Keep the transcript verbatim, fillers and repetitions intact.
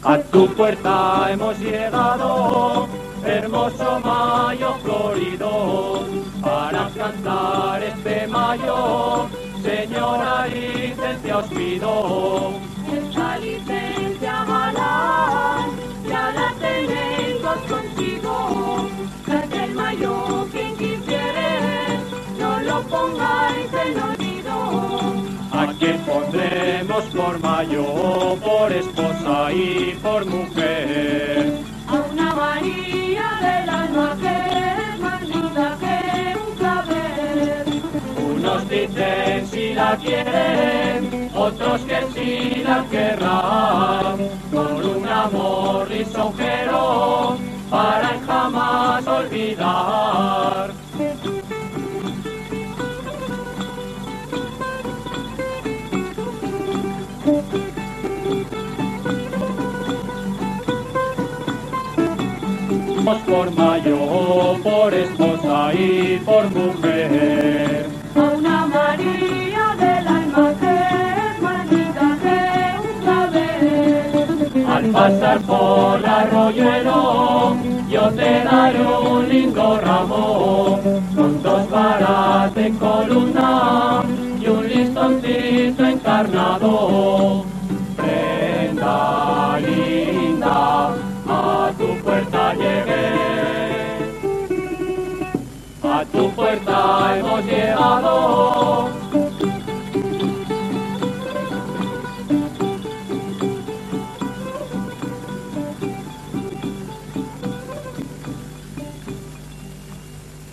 A tu puerta hemos llegado, hermoso mayo florido, para cantar este mayo, señora licencia os pido. Esta licencia galán, ya la tenéis vos consigo, desde el mayo quien quisiere, no lo pongáis en olvido. ¿A quién pondremos por mayo, por esposa y por mujer? A una María del alma que es más linda que un clavel. Unos dicen si la quieren, otros que si la querrán, por un amor lisonjero, para jamás olvidar. Por mayo, por esposa y por mujer. A una María del alma que es más linda que un clavel. Al pasar por el arroyuelo, yo te daré un lindo ramo, con dos varas de columna y un listoncito encarnado. Prenda linda, a tu puerta llegué, a tu puerta hemos llegado.